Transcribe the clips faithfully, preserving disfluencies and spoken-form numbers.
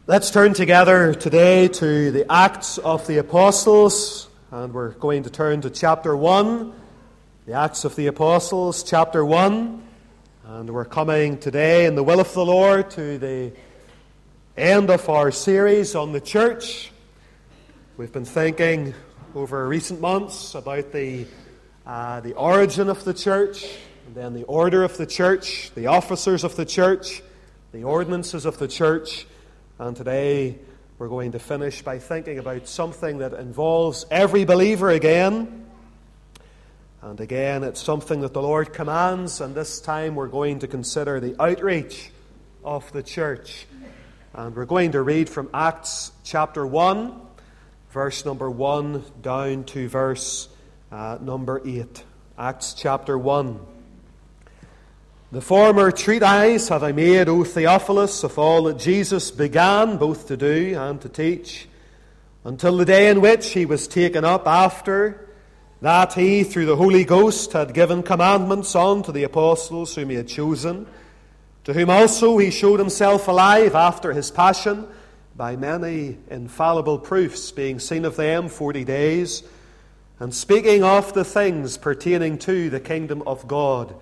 Let's turn together today to the Acts of the Apostles, and we're going to turn to chapter one, the Acts of the Apostles, chapter one, and we're coming today in the will of the Lord to the end of our series on the church. We've been thinking over recent months about the, uh, the origin of the church, and then the order of the church, the officers of the church, the ordinances of the church. And today we're going to finish by thinking about something that involves every believer again. And again, it's something that the Lord commands, and this time we're going to consider the outreach of the church. And we're going to read from Acts chapter one, verse number one, down to verse uh, number eight. Acts chapter one. The former treatise have I made, O Theophilus, of all that Jesus began both to do and to teach, until the day in which he was taken up, after that he, through the Holy Ghost, had given commandments unto the apostles whom he had chosen, to whom also he showed himself alive after his passion, by many infallible proofs, being seen of them forty days, and speaking of the things pertaining to the kingdom of God.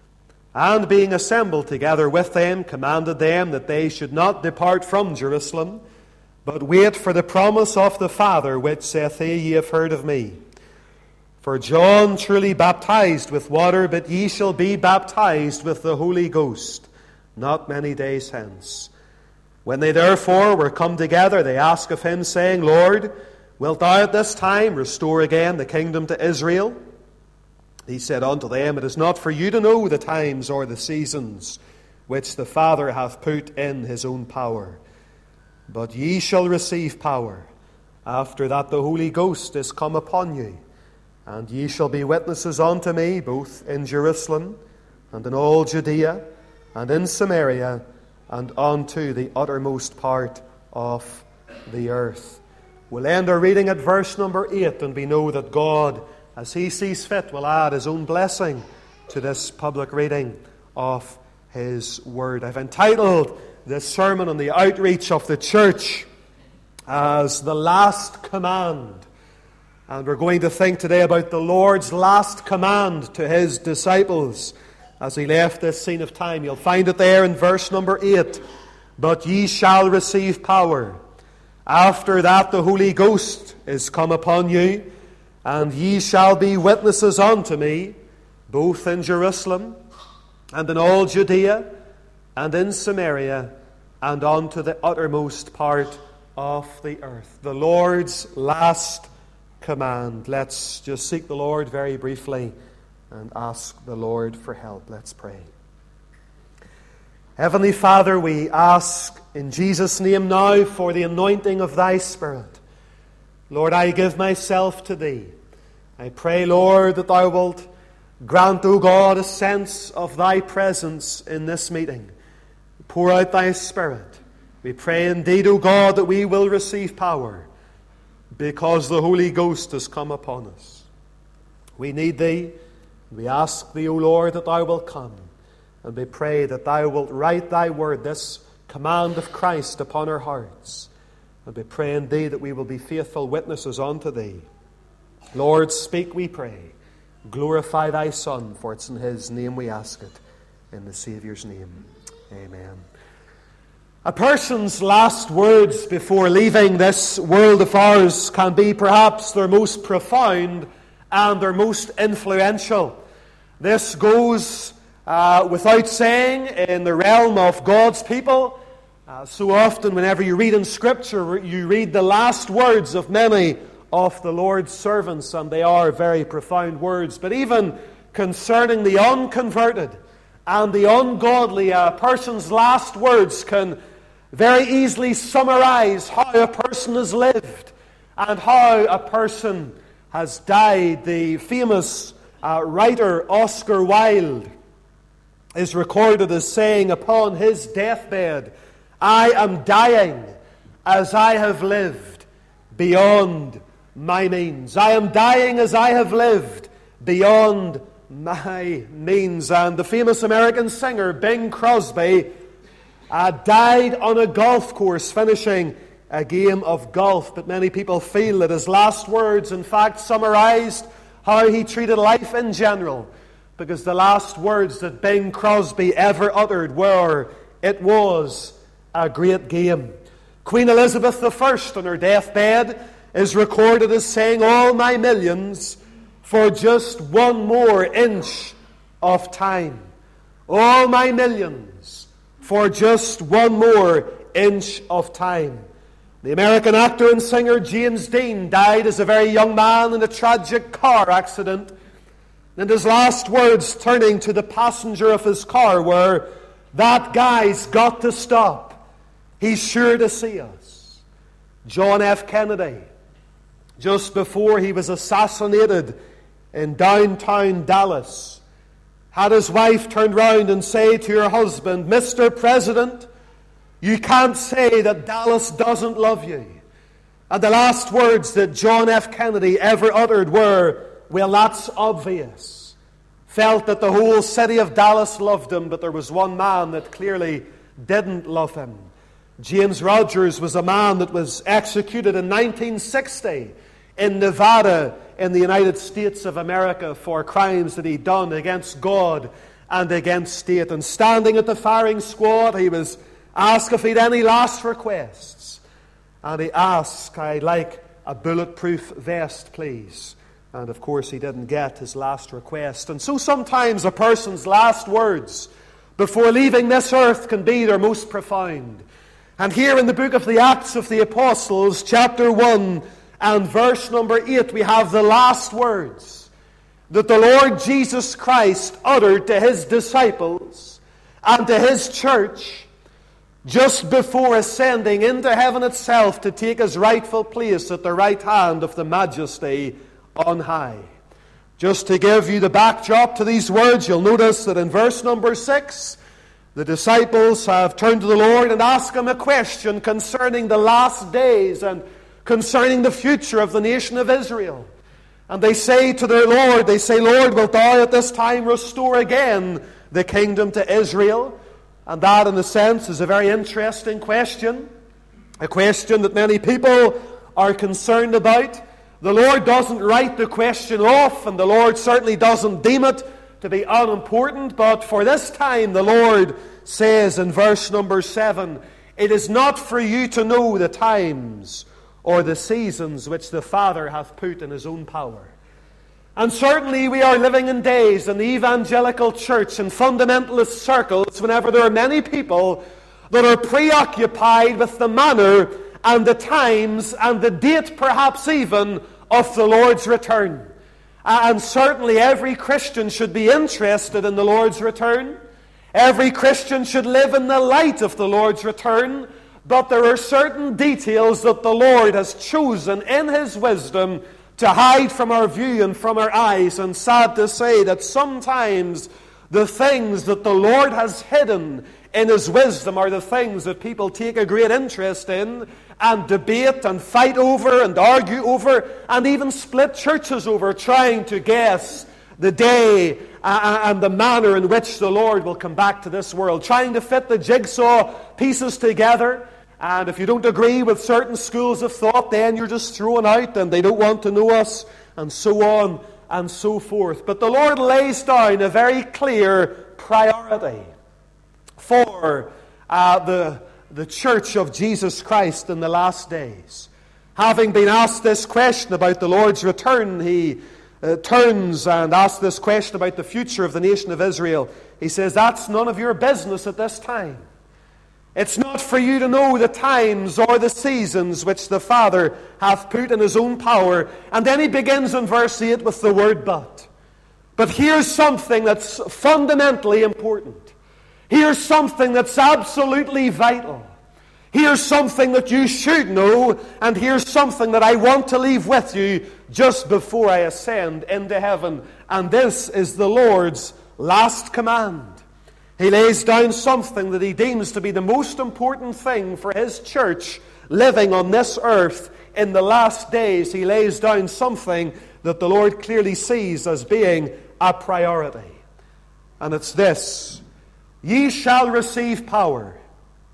And being assembled together with them, commanded them that they should not depart from Jerusalem, but wait for the promise of the Father, which saith he, Ye have heard of me. For John truly baptized with water, but ye shall be baptized with the Holy Ghost not many days hence. When they therefore were come together, they asked of him, saying, Lord, wilt thou at this time restore again the kingdom to Israel? He said unto them, It is not for you to know the times or the seasons which the Father hath put in his own power. But ye shall receive power, after that the Holy Ghost is come upon you. And ye shall be witnesses unto me, both in Jerusalem, and in all Judea, and in Samaria, and unto the uttermost part of the earth. We'll end our reading at verse number eight, and we know that God, as he sees fit, will add his own blessing to this public reading of his word. I've entitled this sermon on the outreach of the church as The Last Command. And we're going to think today about the Lord's last command to his disciples as he left this scene of time. You'll find it there in verse number eight. But ye shall receive power. After that the Holy Ghost is come upon you, and ye shall be witnesses unto me, both in Jerusalem, and in all Judea, and in Samaria, and unto the uttermost part of the earth. The Lord's last command. Let's just seek the Lord very briefly and ask the Lord for help. Let's pray. Heavenly Father, we ask in Jesus' name now for the anointing of thy Spirit. Lord, I give myself to thee. I pray, Lord, that thou wilt grant, O God, a sense of thy presence in this meeting. Pour out thy Spirit. We pray indeed, O God, that we will receive power, because the Holy Ghost has come upon us. We need thee. We ask thee, O Lord, that thou wilt come. And we pray that thou wilt write thy word, this command of Christ, upon our hearts. And we pray indeed that we will be faithful witnesses unto thee. Lord, speak, we pray. Glorify thy Son, for it's in his name we ask it. In the Saviour's name. Amen. A person's last words before leaving this world of ours can be perhaps their most profound and their most influential. This goes uh, without saying in the realm of God's people. Uh, so often whenever you read in Scripture, you read the last words of many of the Lord's servants, and they are very profound words. But even concerning the unconverted and the ungodly, a person's last words can very easily summarize how a person has lived and how a person has died. The famous uh, writer Oscar Wilde is recorded as saying upon his deathbed, I am dying as I have lived beyond my means. I am dying as I have lived beyond my means. And the famous American singer Bing Crosby uh, died on a golf course finishing a game of golf. But many people feel that his last words, in fact, summarized how he treated life in general, because the last words that Bing Crosby ever uttered were, "It was a great game." Queen Elizabeth the First on her deathbed is recorded as saying, "All my millions for just one more inch of time." All my millions for just one more inch of time. The American actor and singer James Dean died as a very young man in a tragic car accident. And his last words, turning to the passenger of his car, were, "That guy's got to stop. He's sure to see us." John F. Kennedy, just before he was assassinated in downtown Dallas, had his wife turned round and say to her husband, "Mister President, you can't say that Dallas doesn't love you." And the last words that John F. Kennedy ever uttered were, "Well, that's obvious." Felt that the whole city of Dallas loved him, but there was one man that clearly didn't love him. James Rogers was a man that was executed in nineteen sixty in Nevada in the United States of America for crimes that he'd done against God and against state. And standing at the firing squad, he was asked if he'd any last requests. And he asked, "I'd like a bulletproof vest, please." And of course he didn't get his last request. And so sometimes a person's last words before leaving this earth can be their most profound. And here in the book of the Acts of the Apostles, chapter one and verse number eight, we have the last words that the Lord Jesus Christ uttered to his disciples and to his church just before ascending into heaven itself to take his rightful place at the right hand of the Majesty on high. Just to give you the backdrop to these words, you'll notice that in verse number six, the disciples have turned to the Lord and asked him a question concerning the last days and concerning the future of the nation of Israel. And they say to their Lord, they say, "Lord, wilt thou at this time restore again the kingdom to Israel?" And that, in a sense, is a very interesting question. A question that many people are concerned about. The Lord doesn't write the question off, and the Lord certainly doesn't deem it to be unimportant. But for this time, the Lord says in verse number seven, "It is not for you to know the times or the seasons which the Father hath put in his own power." And certainly we are living in days in the evangelical church and fundamentalist circles whenever there are many people that are preoccupied with the manner and the times and the date perhaps even of the Lord's return. And certainly every Christian should be interested in the Lord's return. Every Christian should live in the light of the Lord's return. But there are certain details that the Lord has chosen in his wisdom to hide from our view and from our eyes. And sad to say that sometimes the things that the Lord has hidden in his wisdom are the things that people take a great interest in and debate and fight over and argue over and even split churches over, trying to guess the day and the manner in which the Lord will come back to this world, trying to fit the jigsaw pieces together. And if you don't agree with certain schools of thought, then you're just thrown out and they don't want to know us, and so on and so forth. But the Lord lays down a very clear priority for uh, the, the church of Jesus Christ in the last days. Having been asked this question about the Lord's return, he uh, turns and asks this question about the future of the nation of Israel. He says, "That's none of your business at this time. It's not for you to know the times or the seasons which the Father hath put in his own power." And then he begins in verse eight with the word "but." But here's something that's fundamentally important. Here's something that's absolutely vital. Here's something that you should know, and here's something that I want to leave with you just before I ascend into heaven. And this is the Lord's last command. He lays down something that he deems to be the most important thing for his church living on this earth in the last days. He lays down something that the Lord clearly sees as being a priority. And it's this: "Ye shall receive power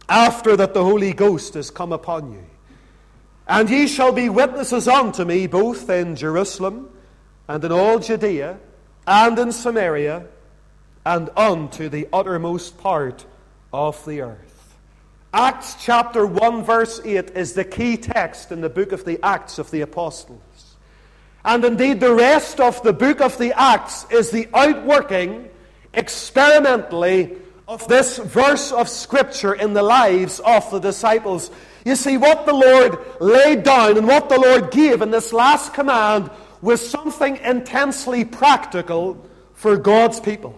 after that the Holy Ghost is come upon you. And ye shall be witnesses unto me both in Jerusalem and in all Judea and in Samaria and unto the uttermost part of the earth. Acts chapter one verse eight is the key text in the book of the Acts of the Apostles. And indeed the rest of the book of the Acts is the outworking, experimentally, of this verse of Scripture in the lives of the disciples. You see, what the Lord laid down and what the Lord gave in this last command was something intensely practical for God's people.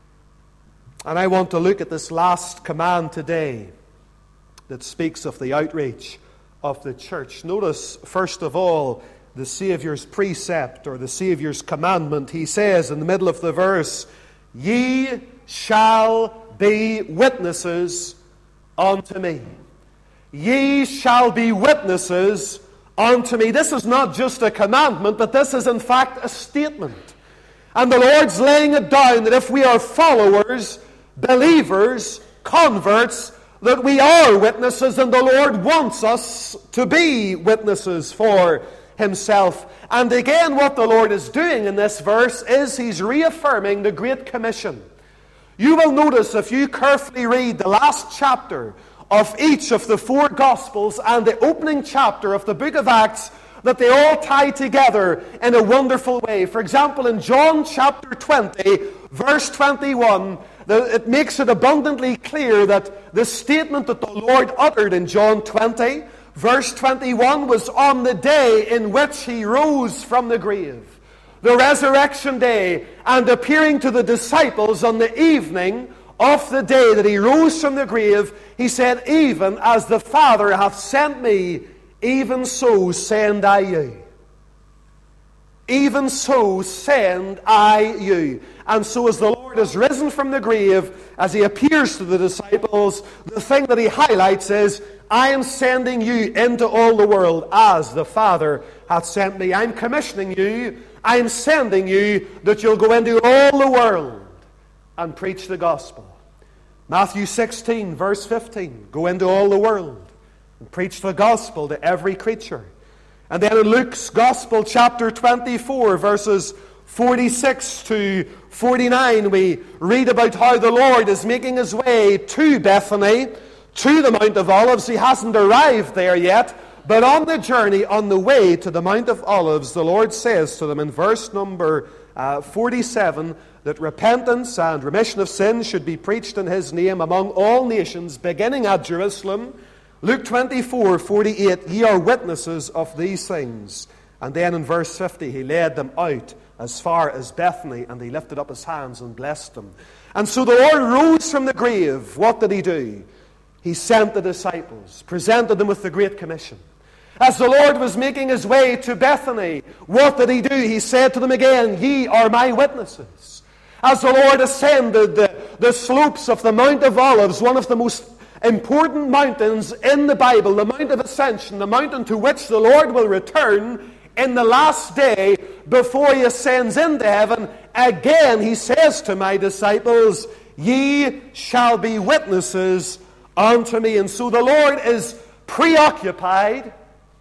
And I want to look at this last command today that speaks of the outreach of the church. Notice, first of all, the Saviour's precept or the Saviour's commandment. He says in the middle of the verse, "Ye shall be witnesses unto me." Ye shall be witnesses unto me. This is not just a commandment, but this is in fact a statement. And the Lord's laying it down that if we are followers, believers, converts, that we are witnesses, and the Lord wants us to be witnesses for Himself. And again, what the Lord is doing in this verse is He's reaffirming the Great Commission. You will notice, if you carefully read the last chapter of each of the four Gospels and the opening chapter of the book of Acts, that they all tie together in a wonderful way. For example, in John chapter twenty, verse twenty-one, it makes it abundantly clear that the statement that the Lord uttered in John twenty, verse twenty-one, was on the day in which He rose from the grave. The resurrection day, and appearing to the disciples on the evening of the day that He rose from the grave, He said, "Even as the Father hath sent me, even so send I you." Even so send I you. And so as the Lord is risen from the grave, as He appears to the disciples, the thing that He highlights is, "I am sending you into all the world as the Father hath sent me." I'm commissioning you, I'm sending you, that you'll go into all the world and preach the gospel. Matthew sixteen, verse fifteen, go into all the world and preach the gospel to every creature. And then in Luke's Gospel, chapter twenty-four, verses forty-six to forty-nine, we read about how the Lord is making His way to Bethany, to the Mount of Olives. He hasn't arrived there yet, but on the journey, on the way to the Mount of Olives, the Lord says to them in verse number uh, forty-seven, that repentance and remission of sins should be preached in His name among all nations, beginning at Jerusalem. Luke twenty-four, forty-eight, "Ye are witnesses of these things." And then in verse fifty, He led them out as far as Bethany, and He lifted up His hands and blessed them. And so the Lord rose from the grave. What did He do? He sent the disciples, presented them with the Great Commission. As the Lord was making His way to Bethany, what did He do? He said to them again, "Ye are my witnesses." As the Lord ascended the, the slopes of the Mount of Olives, one of the most important mountains in the Bible, the Mount of Ascension, the mountain to which the Lord will return in the last day before He ascends into heaven, again He says to my disciples, "Ye shall be witnesses unto me." And so the Lord is preoccupied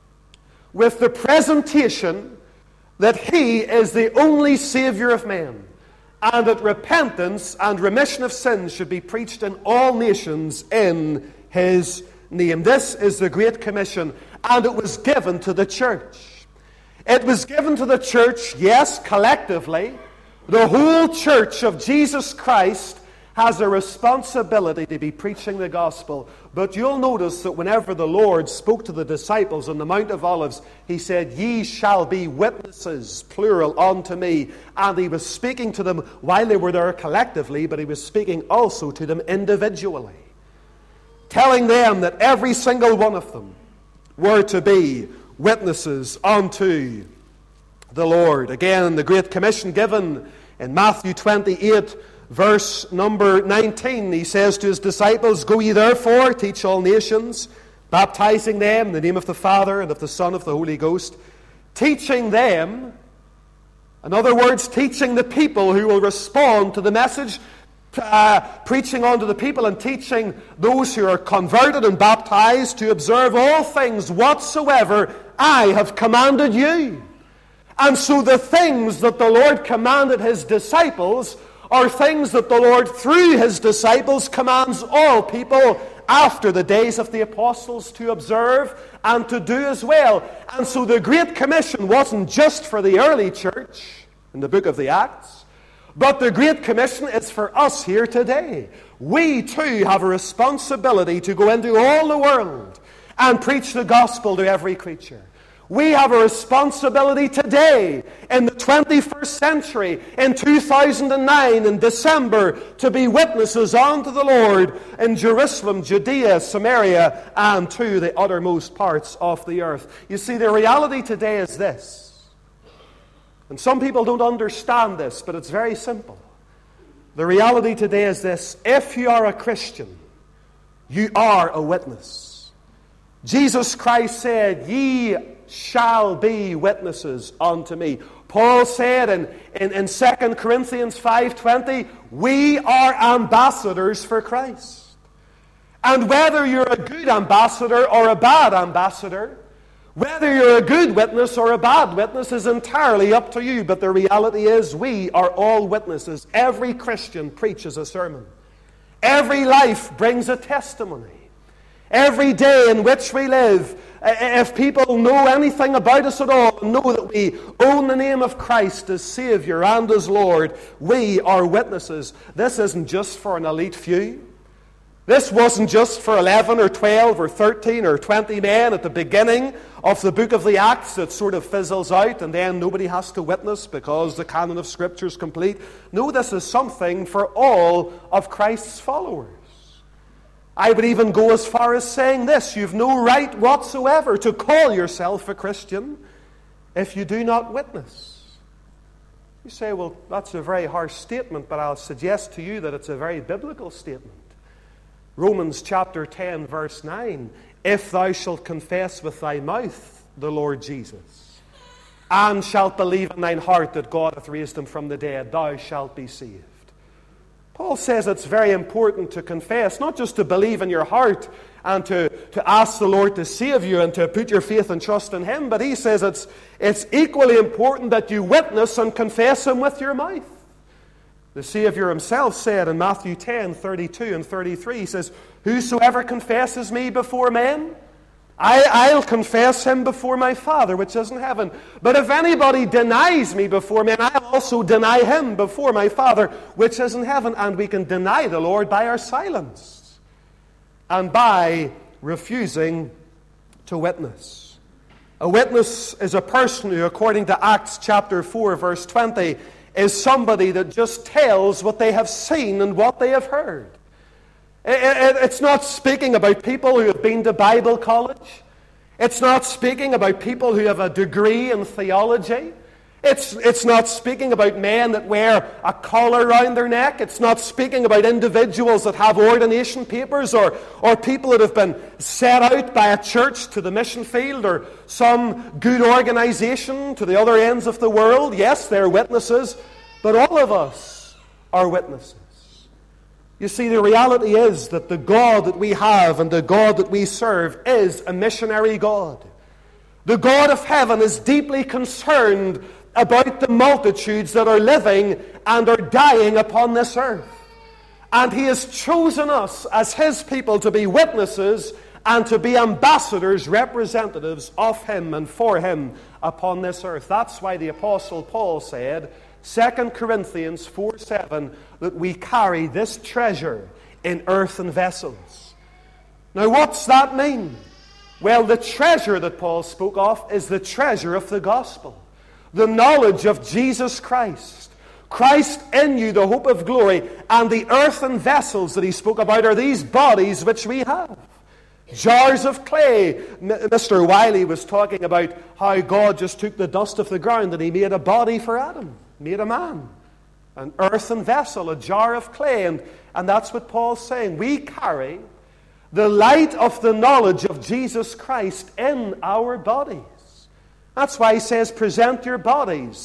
with the presentation that He is the only Savior of men, and that repentance and remission of sins should be preached in all nations in His name. This is the Great Commission, and it was given to the church. It was given to the church, yes, collectively. The whole church of Jesus Christ has a responsibility to be preaching the gospel. But you'll notice that whenever the Lord spoke to the disciples on the Mount of Olives, He said, "Ye shall be witnesses," plural, "unto me." And He was speaking to them while they were there collectively, but He was speaking also to them individually, telling them that every single one of them were to be witnesses unto the Lord. Again, in the Great Commission given in Matthew twenty-eight, verse number nineteen, He says to His disciples, "Go ye therefore, teach all nations, baptizing them in the name of the Father and of the Son and of the Holy Ghost," teaching them, in other words, teaching the people who will respond to the message, uh, preaching unto the people and teaching those who are converted and baptized to observe all things whatsoever I have commanded you. And so the things that the Lord commanded his disciples are things that the Lord, through his disciples, commands all people after the days of the apostles to observe and to do as well. And so the Great Commission wasn't just for the early church in the book of the Acts, but the Great Commission is for us here today. We too have a responsibility to go into all the world and preach the gospel to every creature. We have a responsibility today, in the twenty-first century, in two thousand nine, in December, to be witnesses unto the Lord in Jerusalem, Judea, Samaria, and to the uttermost parts of the earth. You see, the reality today is this. And some people don't understand this, but it's very simple. The reality today is this. If you are a Christian, you are a witness. Jesus Christ said, "Ye shall be witnesses unto me." Paul said in, in, in Second Corinthians five twenty, we are ambassadors for Christ. And whether you're a good ambassador or a bad ambassador, whether you're a good witness or a bad witness is entirely up to you. But the reality is we are all witnesses. Every Christian preaches a sermon. Every life brings a testimony. Every day in which we live, if people know anything about us at all, know that we own the name of Christ as Savior and as Lord, we are witnesses. This isn't just for an elite few. This wasn't just for eleven or twelve or thirteen or twenty men at the beginning of the book of the Acts that sort of fizzles out and then nobody has to witness because the canon of Scripture is complete. No, this is something for all of Christ's followers. I would even go as far as saying this: you've no right whatsoever to call yourself a Christian if you do not witness. You say, well, that's a very harsh statement, but I'll suggest to you that it's a very biblical statement. Romans chapter ten, verse nine, if thou shalt confess with thy mouth the Lord Jesus, and shalt believe in thine heart that God hath raised him from the dead, thou shalt be saved. Paul says it's very important to confess, not just to believe in your heart and to, to ask the Lord to save you and to put your faith and trust in him, but he says it's, it's equally important that you witness and confess him with your mouth. The Savior himself said in Matthew ten, thirty-two and thirty-three, he says, whosoever confesses me before men, I, I'll confess him before my Father which is in heaven. But if anybody denies me before men, I'll also deny him before my Father which is in heaven. And we can deny the Lord by our silence and by refusing to witness. A witness is a person who, according to Acts chapter four, verse twenty, is somebody that just tells what they have seen and what they have heard. It's not speaking about people who have been to Bible college. It's not speaking about people who have a degree in theology. It's, it's not speaking about men that wear a collar around their neck. It's not speaking about individuals that have ordination papers or, or people that have been set out by a church to the mission field or some good organization to the other ends of the world. Yes, they're witnesses, but all of us are witnesses. You see, the reality is that the God that we have and the God that we serve is a missionary God. The God of heaven is deeply concerned about the multitudes that are living and are dying upon this earth. And he has chosen us as his people to be witnesses and to be ambassadors, representatives of him and for him upon this earth. That's why the Apostle Paul said, Second Corinthians four seven, that we carry this treasure in earthen vessels. Now, what's that mean? Well, the treasure that Paul spoke of is the treasure of the gospel. The knowledge of Jesus Christ. Christ in you, the hope of glory. And the earthen vessels that he spoke about are these bodies which we have. Jars of clay. Mister Wiley was talking about how God just took the dust of the ground and he made a body for Adam. Made a man. An earthen vessel, a jar of clay. And, and that's what Paul's saying. We carry the light of the knowledge of Jesus Christ in our bodies. That's why he says, present your bodies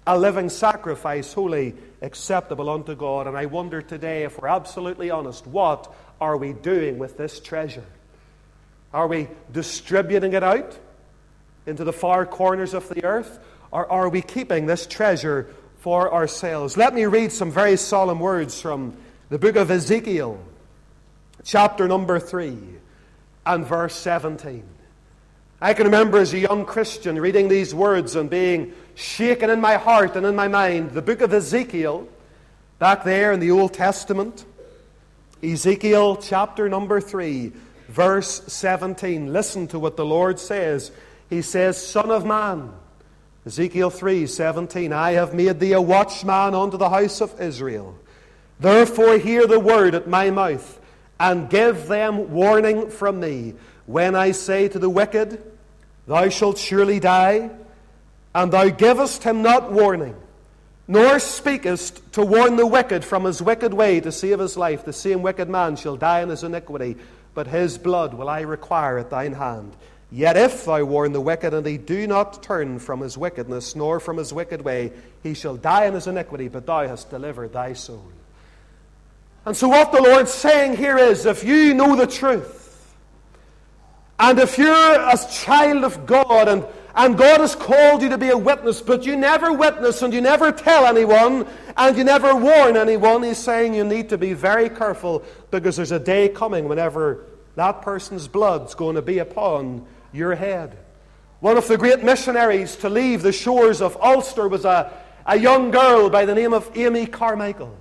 a living sacrifice, holy, acceptable unto God. And I wonder today, if we're absolutely honest, what are we doing with this treasure? Are we distributing it out into the far corners of the earth? Or are we keeping this treasure for ourselves? Let me read some very solemn words from the book of Ezekiel, chapter number three, and verse seventeen. I can remember as a young Christian reading these words and being shaken in my heart and in my mind. The book of Ezekiel, back there in the Old Testament, Ezekiel chapter number three, verse seventeen. Listen to what the Lord says. He says, Son of man, Ezekiel three seventeen, I have made thee a watchman unto the house of Israel. Therefore hear the word at my mouth, and give them warning from me. When I say to the wicked, Thou shalt surely die, and thou givest him not warning, nor speakest to warn the wicked from his wicked way to save his life, the same wicked man shall die in his iniquity, but his blood will I require at thine hand. Yet if thou warn the wicked, and he do not turn from his wickedness, nor from his wicked way, he shall die in his iniquity, but thou hast delivered thy soul. And so what the Lord's saying here is, if you know the truth, and if you're a child of God, and, and God has called you to be a witness, but you never witness, and you never tell anyone, and you never warn anyone, He's saying you need to be very careful, because there's a day coming whenever that person's blood's going to be upon your head. One of the great missionaries to leave the shores of Ulster was a, a young girl by the name of Amy Carmichael.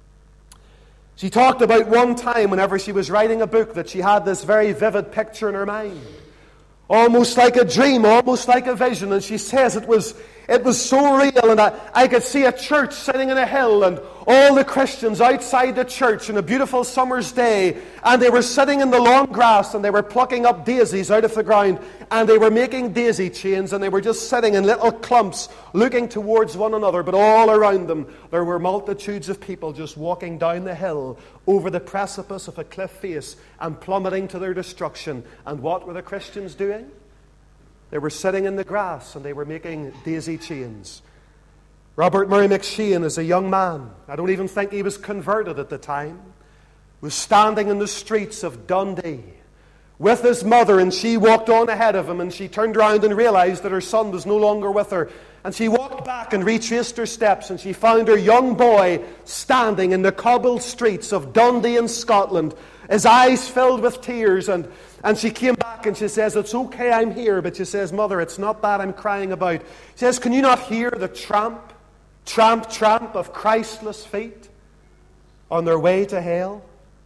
She talked about one time whenever she was writing a book that she had this very vivid picture in her mind. Almost like a dream, almost like a vision. And she says it was it was so real, and I, I could see a church sitting in a hill, and all the Christians outside the church on a beautiful summer's day, and they were sitting in the long grass, and they were plucking up daisies out of the ground, and they were making daisy chains, and they were just sitting in little clumps looking towards one another, but all around them there were multitudes of people just walking down the hill over the precipice of a cliff face and plummeting to their destruction. And what were the Christians doing? They were sitting in the grass and they were making daisy chains. Robert Murray McShane, as a young man, I don't even think he was converted at the time, was standing in the streets of Dundee with his mother, and she walked on ahead of him, and she turned around and realized that her son was no longer with her. And she walked back and retraced her steps, and she found her young boy standing in the cobbled streets of Dundee in Scotland, his eyes filled with tears. And, and she came back and she says, It's okay, I'm here. But she says, Mother, it's not that I'm crying about. She says, Can you not hear the tramp, tramp, tramp of Christless feet on their way to hell?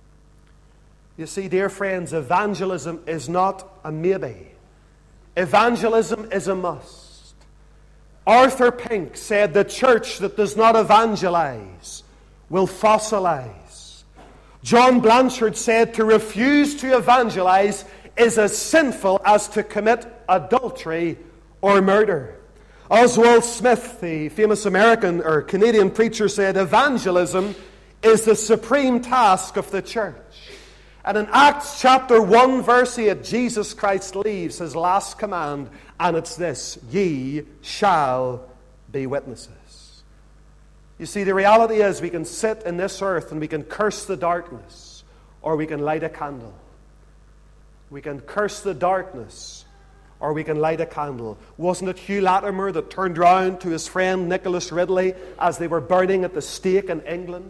You see, dear friends, evangelism is not a maybe. Evangelism is a must. Arthur Pink said, The church that does not evangelize will fossilize. John Blanchard said, To refuse to evangelize is as sinful as to commit adultery or murder. Oswald Smith, the famous American or Canadian preacher, said, Evangelism is the supreme task of the church. And in Acts chapter one, verse eight, Jesus Christ leaves his last command, and it's this: Ye shall be witnesses. You see, the reality is we can sit in this earth and we can curse the darkness, or we can light a candle. We can curse the darkness, or we can light a candle. Wasn't it Hugh Latimer that turned round to his friend Nicholas Ridley as they were burning at the stake in England?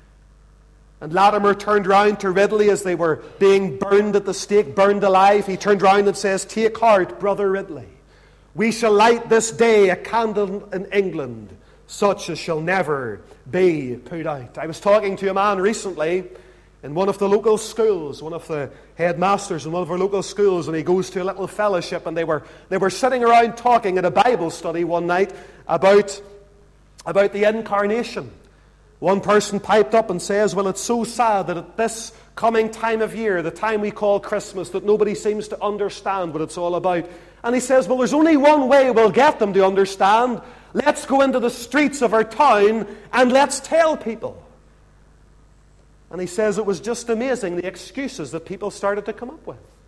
And Latimer turned round to Ridley as they were being burned at the stake, burned alive. He turned round and says, Take heart, brother Ridley. We shall light this day a candle in England, such as shall never be put out. I was talking to a man recently in one of the local schools, one of the headmasters in one of our local schools, and he goes to a little fellowship, and they were they were sitting around talking at a Bible study one night about, about the incarnation. One person piped up and says, Well, it's so sad that at this coming time of year, the time we call Christmas, that nobody seems to understand what it's all about. And he says, Well, there's only one way we'll get them to understand. Let's go into the streets of our town and let's tell people. And he says it was just amazing the excuses that people started to come up with.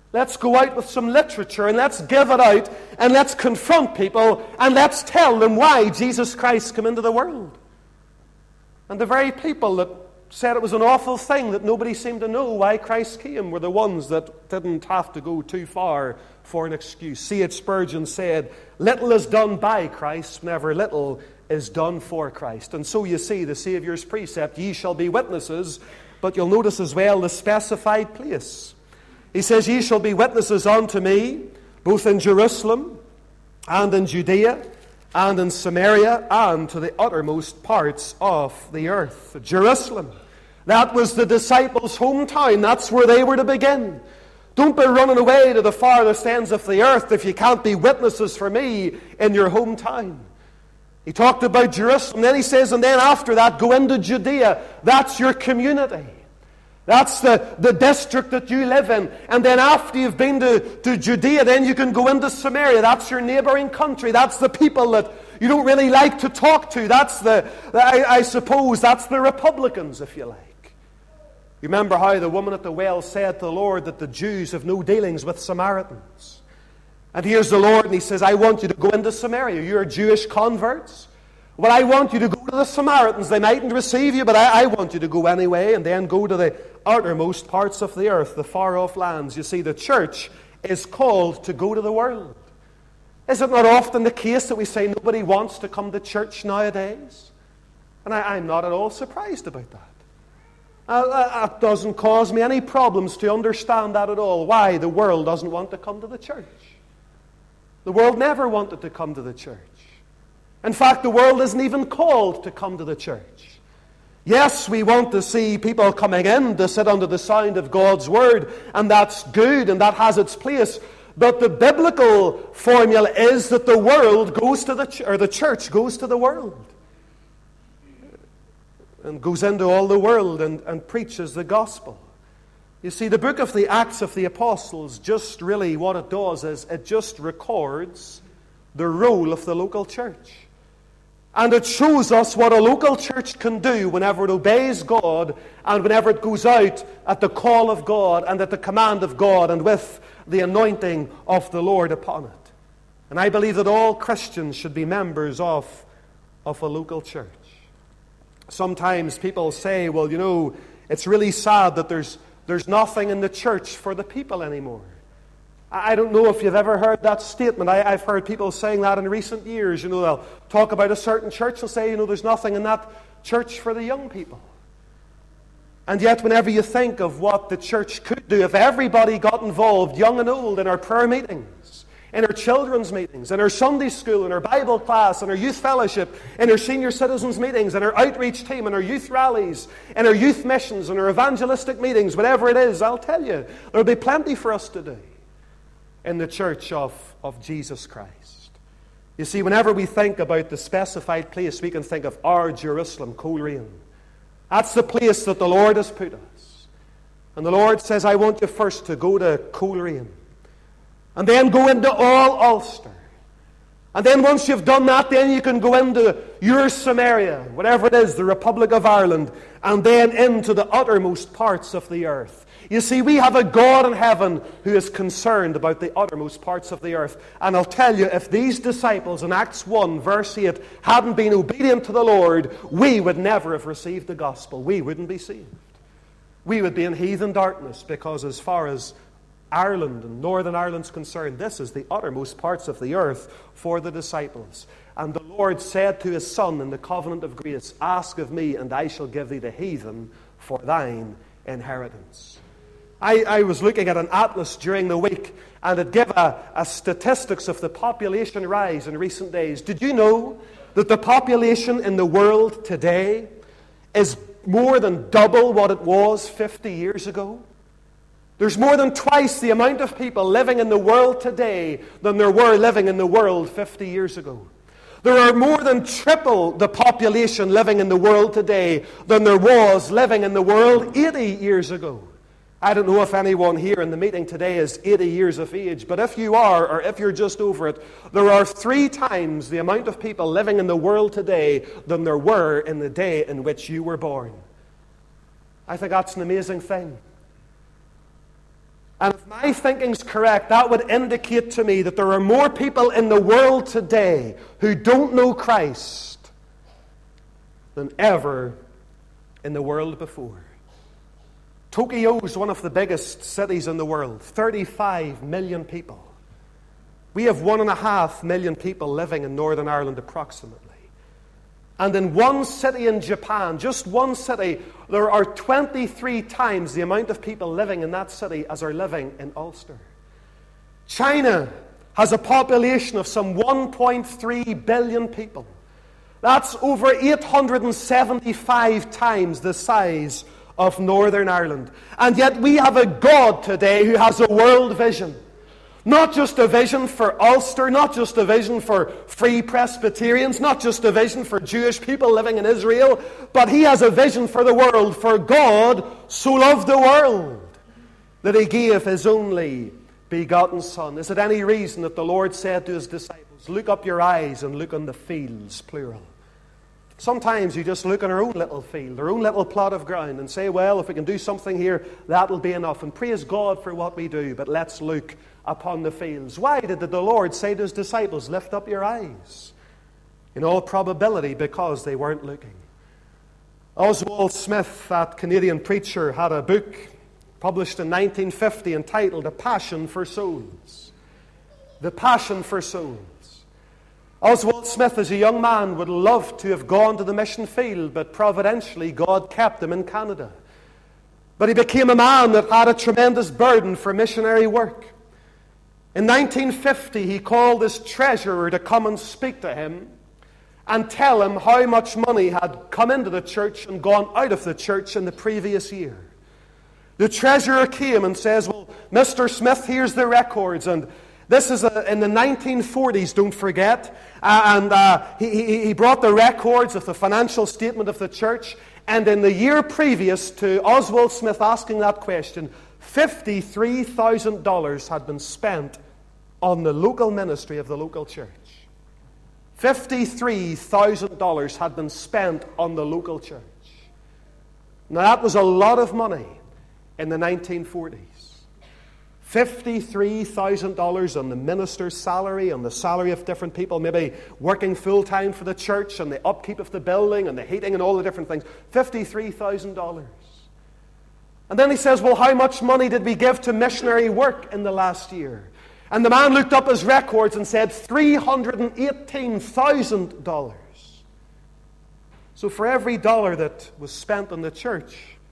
Let's go out with some literature and let's give it out and let's confront people and let's tell them why Jesus Christ came into the world. And the very people that said it was an awful thing that nobody seemed to know why Christ came were the ones that didn't have to go too far for an excuse. C H Spurgeon said, "Little is done by Christ, whenever little is done for Christ." And so you see the Saviour's precept, "Ye shall be witnesses," but you'll notice as well the specified place. He says, "Ye shall be witnesses unto me, both in Jerusalem and in Judea and in Samaria and to the uttermost parts of the earth." Jerusalem, that was the disciples' hometown. That's where they were to begin. Don't be running away to the farthest ends of the earth if you can't be witnesses for me in your hometown. He talked about Jerusalem. Then he says, and then after that, go into Judea. That's your community. That's the, the district that you live in. And then after you've been to, to Judea, then you can go into Samaria. That's your neighboring country. That's the people that you don't really like to talk to. That's the, I, I suppose, that's the Republicans, if you like. You remember how the woman at the well said to the Lord that the Jews have no dealings with Samaritans. And here's the Lord, and he says, I want you to go into Samaria. You're Jewish converts. Well, I want you to go to the Samaritans. They mightn't receive you, but I, I want you to go anyway, and then go to the uttermost parts of the earth, the far-off lands. You see, the church is called to go to the world. Is it not often the case that we say nobody wants to come to church nowadays? And I, I'm not at all surprised about that. Uh, that doesn't cause me any problems to understand that at all, why the world doesn't want to come to the church. The world never wanted to come to the church. In fact, the world isn't even called to come to the church. Yes, we want to see people coming in to sit under the sound of God's Word, and that's good, and that has its place. But the biblical formula is that the world goes to the ch- or the church goes to the world, and goes into all the world and, and preaches the gospel. You see, the book of the Acts of the Apostles, just really what it does is it just records the role of the local church. And it shows us what a local church can do whenever it obeys God and whenever it goes out at the call of God and at the command of God and with the anointing of the Lord upon it. And I believe that all Christians should be members of, of a local church. Sometimes people say, well, you know, it's really sad that there's, there's nothing in the church for the people anymore. I don't know if you've ever heard that statement. I, I've heard people saying that in recent years. You know, they'll talk about a certain church and say, you know, there's nothing in that church for the young people. And yet, whenever you think of what the church could do, if everybody got involved, young and old, in our prayer meetings, in our children's meetings, in our Sunday school, in our Bible class, in our youth fellowship, in our senior citizens meetings, in our outreach team, in our youth rallies, in our youth missions, in our evangelistic meetings, whatever it is, I'll tell you, there'll be plenty for us to do in the church of, of Jesus Christ. You see, whenever we think about the specified place, we can think of our Jerusalem, Coleraine. That's the place that the Lord has put us. And the Lord says, I want you first to go to Coleraine. And then go into all Ulster. And then once you've done that, then you can go into your Samaria, whatever it is, the Republic of Ireland, and then into the uttermost parts of the earth. You see, we have a God in heaven who is concerned about the uttermost parts of the earth. And I'll tell you, if these disciples in Acts one, verse eight, hadn't been obedient to the Lord, we would never have received the gospel. We wouldn't be saved. We would be in heathen darkness, because as far as Ireland and Northern Ireland's concerned, this is the uttermost parts of the earth for the disciples. And the Lord said to his Son in the covenant of grace, ask of me, and I shall give thee the heathen for thine inheritance. I, I was looking at an atlas during the week, and it gave a, a statistics of the population rise in recent days. Did you know that the population in the world today is more than double what it was fifty years ago? There's more than twice the amount of people living in the world today than there were living in the world fifty years ago. There are more than triple the population living in the world today than there was living in the world eighty years ago. I don't know if anyone here in the meeting today is eighty years of age, but if you are, or if you're just over it, there are three times the amount of people living in the world today than there were in the day in which you were born. I think that's an amazing thing. And if my thinking's correct, that would indicate to me that there are more people in the world today who don't know Christ than ever in the world before. Tokyo is one of the biggest cities in the world, thirty-five million people. We have one and a half million people living in Northern Ireland approximately. And in one city in Japan, just one city, there are twenty-three times the amount of people living in that city as are living in Ulster. China has a population of some one point three billion people. That's over eight hundred seventy-five times the size of Northern Ireland. And yet we have a God today who has a world vision. Not just a vision for Ulster, not just a vision for Free Presbyterians, not just a vision for Jewish people living in Israel, but he has a vision for the world. For God so loved the world that he gave his only begotten Son. Is it any reason that the Lord said to his disciples, look up your eyes and look on the fields, plural? Sometimes you just look on our own little field, our own little plot of ground, and say, well, if we can do something here, that'll be enough. And praise God for what we do, but let's look upon the fields. Why did the Lord say to his disciples, lift up your eyes? In all probability, because they weren't looking. Oswald Smith, that Canadian preacher, had a book published in nineteen fifty entitled A Passion for Souls. The Passion for Souls. Oswald Smith, as a young man, would love to have gone to the mission field, but providentially God kept him in Canada. But he became a man that had a tremendous burden for missionary work. In nineteen fifty, he called his treasurer to come and speak to him and tell him how much money had come into the church and gone out of the church in the previous year. The treasurer came and says, well, Mister Smith, here's the records, and this is a, in the nineteen forties, don't forget, uh, and uh, he, he, he brought the records of the financial statement of the church, and in the year previous to Oswald Smith asking that question, fifty-three thousand dollars had been spent on the local ministry of the local church. fifty-three thousand dollars had been spent on the local church. Now that was a lot of money in the nineteen forties. fifty-three thousand dollars on the minister's salary, on the salary of different people, maybe working full-time for the church, and the upkeep of the building, and the heating, and all the different things. fifty-three thousand dollars. And then he says, well, how much money did we give to missionary work in the last year? And the man looked up his records and said, three hundred eighteen thousand dollars. So for every dollar that was spent on the church,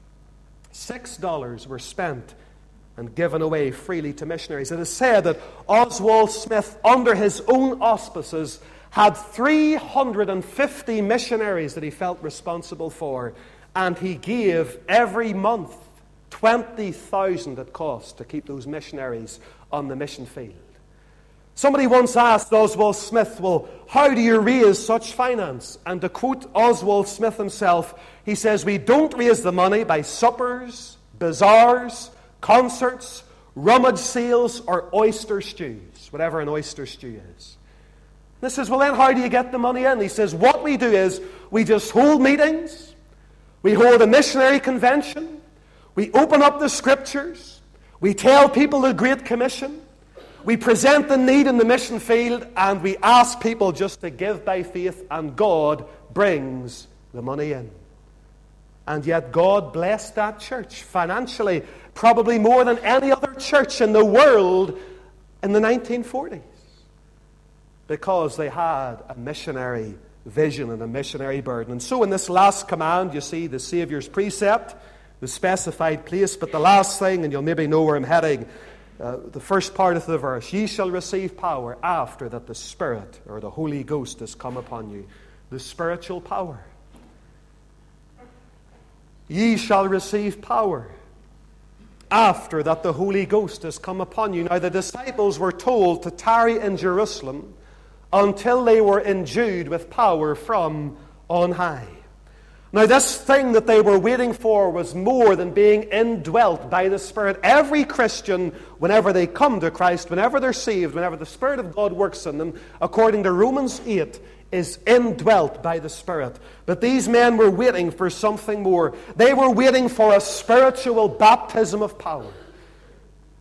six dollars were spent and given away freely to missionaries. It is said that Oswald Smith, under his own auspices, had three hundred fifty missionaries that he felt responsible for, and he gave every month twenty thousand it cost to keep those missionaries on the mission field. Somebody once asked Oswald Smith, well, how do you raise such finance? And to quote Oswald Smith himself, he says, we don't raise the money by suppers, bazaars, concerts, rummage sales, or oyster stews, whatever an oyster stew is. And he says, well then how do you get the money in? He says, what we do is we just hold meetings, we hold a missionary convention, we open up the scriptures, we tell people the Great Commission, we present the need in the mission field, and we ask people just to give by faith, and God brings the money in. And yet God blessed that church financially, probably more than any other church in the world in the nineteen forties. Because they had a missionary vision and a missionary burden. And so in this last command, you see the Saviour's precept, the specified place, but the last thing, and you'll maybe know where I'm heading, uh, the first part of the verse, ye shall receive power after that the Spirit, or the Holy Ghost, has come upon you. The spiritual power. Ye shall receive power after that the Holy Ghost has come upon you. Now the disciples were told to tarry in Jerusalem until they were endued with power from on high. Now this thing that they were waiting for was more than being indwelt by the Spirit. Every Christian, whenever they come to Christ, whenever they're saved, whenever the Spirit of God works in them, according to Romans eight, is indwelt by the Spirit. But these men were waiting for something more. They were waiting for a spiritual baptism of power.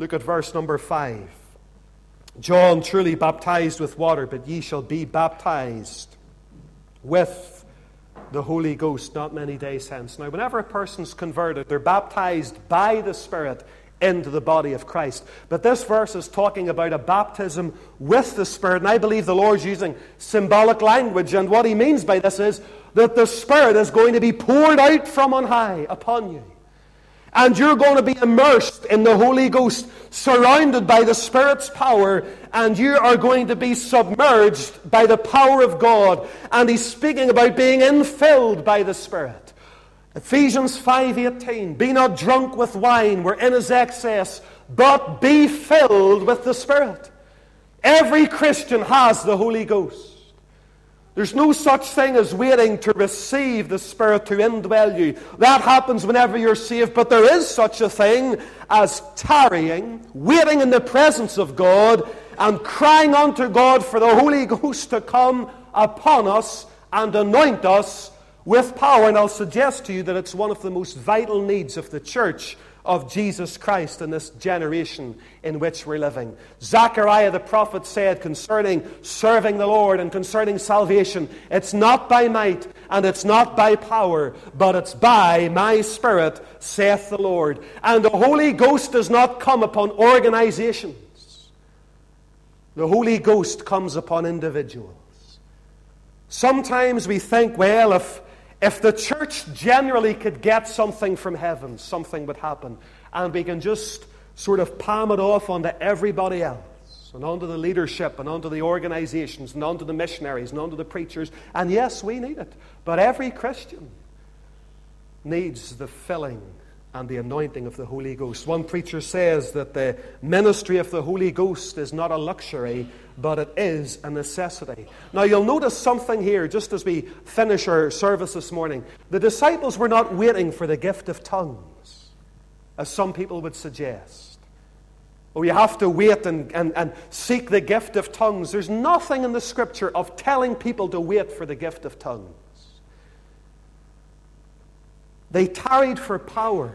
Look at verse number five. John truly baptized with water, but ye shall be baptized with the Holy Ghost not many days hence. Now, whenever a person's converted, they're baptized by the Spirit into the body of Christ. But this verse is talking about a baptism with the Spirit, and I believe the Lord's using symbolic language, and what he means by this is that the Spirit is going to be poured out from on high upon you. And you're going to be immersed in the Holy Ghost, surrounded by the Spirit's power, and you are going to be submerged by the power of God. And he's speaking about being infilled by the Spirit. Ephesians five eighteen, be not drunk with wine wherein is excess, but be filled with the Spirit. Every Christian has the Holy Ghost. There's no such thing as waiting to receive the Spirit to indwell you. That happens whenever you're saved, but there is such a thing as tarrying, waiting in the presence of God, and crying unto God for the Holy Ghost to come upon us and anoint us with power. And I'll suggest to you that it's one of the most vital needs of the church of Jesus Christ in this generation in which we're living. Zechariah the prophet said concerning serving the Lord and concerning salvation, it's not by might and it's not by power, but it's by my Spirit, saith the Lord. And the Holy Ghost does not come upon organizations. The Holy Ghost comes upon individuals. Sometimes we think, well, if If the church generally could get something from heaven, something would happen. And we can just sort of palm it off onto everybody else, and onto the leadership, and onto the organizations, and onto the missionaries, and onto the preachers. And yes, we need it. But every Christian needs the filling and the anointing of the Holy Ghost. One preacher says that the ministry of the Holy Ghost is not a luxury, but it is a necessity. Now you'll notice something here, just as we finish our service this morning. The disciples were not waiting for the gift of tongues, as some people would suggest. Oh, you have to wait and, and, and seek the gift of tongues. There's nothing in the Scripture of telling people to wait for the gift of tongues. They tarried for power,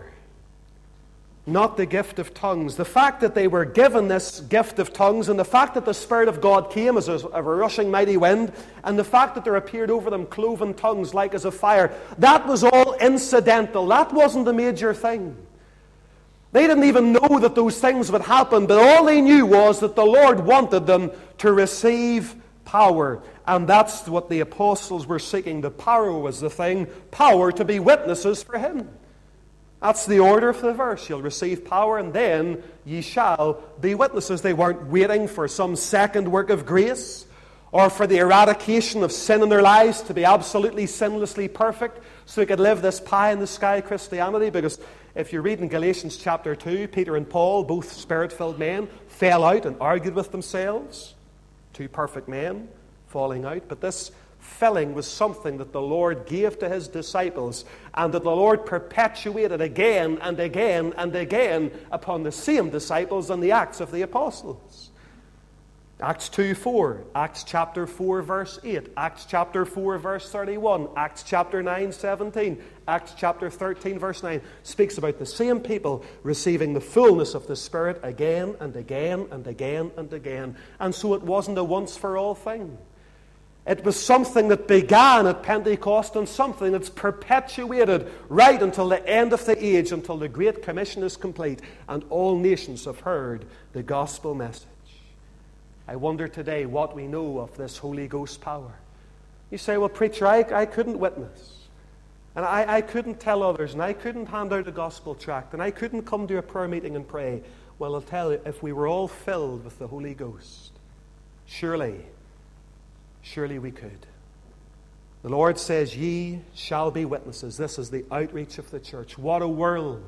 not the gift of tongues. The fact that they were given this gift of tongues, and the fact that the Spirit of God came as a, a rushing mighty wind, and the fact that there appeared over them cloven tongues like as of fire, that was all incidental. That wasn't the major thing. They didn't even know that those things would happen, but all they knew was that the Lord wanted them to receive power. And that's what the apostles were seeking. The power was the thing. Power to be witnesses for Him. That's the order of the verse. You'll receive power, and then ye shall be witnesses. They weren't waiting for some second work of grace, or for the eradication of sin in their lives to be absolutely sinlessly perfect, so they could live this pie-in-the-sky Christianity. Because if you read in Galatians chapter two, Peter and Paul, both Spirit-filled men, fell out and argued with themselves. Two perfect men falling out. But this filling was something that the Lord gave to His disciples, and that the Lord perpetuated again and again and again upon the same disciples in the Acts of the Apostles. Acts two four, Acts chapter four verse eight, Acts chapter four verse thirty-one, Acts chapter nine seventeen, Acts chapter thirteen verse nine speaks about the same people receiving the fullness of the Spirit again and again and again and again. And so it wasn't a once for all thing. It was something that began at Pentecost, and something that's perpetuated right until the end of the age, until the Great Commission is complete and all nations have heard the gospel message. I wonder today what we know of this Holy Ghost power. You say, well, preacher, I, I couldn't witness. And I, I couldn't tell others. And I couldn't hand out a gospel tract. And I couldn't come to a prayer meeting and pray. Well, I'll tell you, if we were all filled with the Holy Ghost, surely, surely we could. The Lord says, ye shall be witnesses. This is the outreach of the church. What a world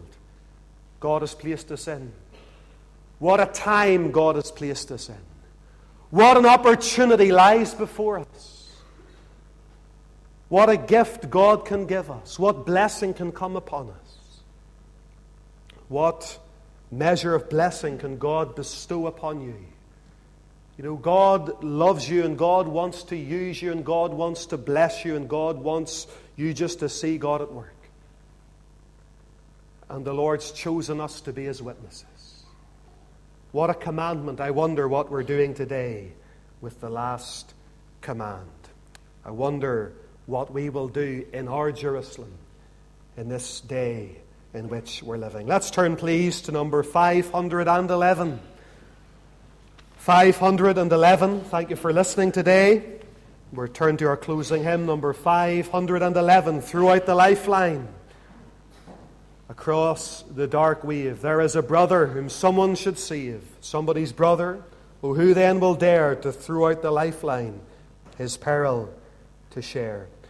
God has placed us in. What a time God has placed us in. What an opportunity lies before us. What a gift God can give us. What blessing can come upon us. What measure of blessing can God bestow upon you. You know, God loves you, and God wants to use you, and God wants to bless you, and God wants you just to see God at work. And the Lord's chosen us to be His witnesses. What a commandment. I wonder what we're doing today with the last command. I wonder what we will do in our Jerusalem in this day in which we're living. Let's turn, please, to number five hundred eleven. five hundred eleven. Thank you for listening today. We're turned to our closing hymn, number five hundred eleven, Throughout the Lifeline. Across the dark wave, there is a brother whom someone should save. Somebody's brother. Oh, who then will dare to throw out the lifeline, his peril to share?